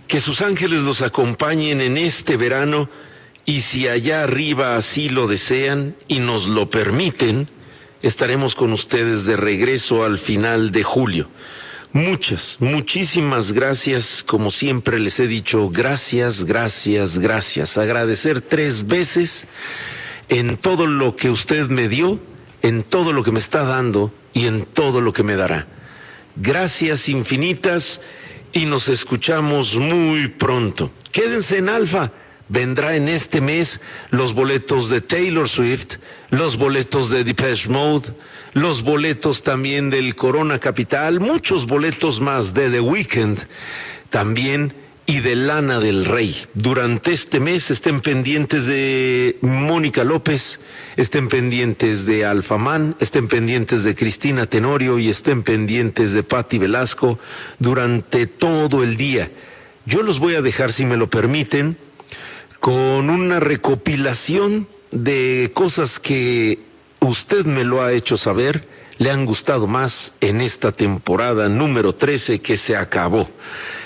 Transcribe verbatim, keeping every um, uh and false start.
Que sus ángeles los acompañen en este verano y si allá arriba así lo desean y nos lo permiten, estaremos con ustedes de regreso al final de julio. Muchas, muchísimas gracias, como siempre les he dicho, gracias, gracias, gracias. Agradecer tres veces en todo lo que usted me dio, en todo lo que me está dando y en todo lo que me dará. Gracias infinitas y nos escuchamos muy pronto. Quédense en Alfa. Vendrá en este mes los boletos de Taylor Swift, los boletos de Depeche Mode, los boletos también del Corona Capital, muchos boletos más de The Weeknd también y de Lana del Rey. Durante este mes estén pendientes de Mónica López, estén pendientes de Alfamán, estén pendientes de Cristina Tenorio y estén pendientes de Patti Velasco durante todo el día. Yo los voy a dejar, si me lo permiten, con una recopilación de cosas que usted me lo ha hecho saber, le han gustado más en esta temporada número trece que se acabó.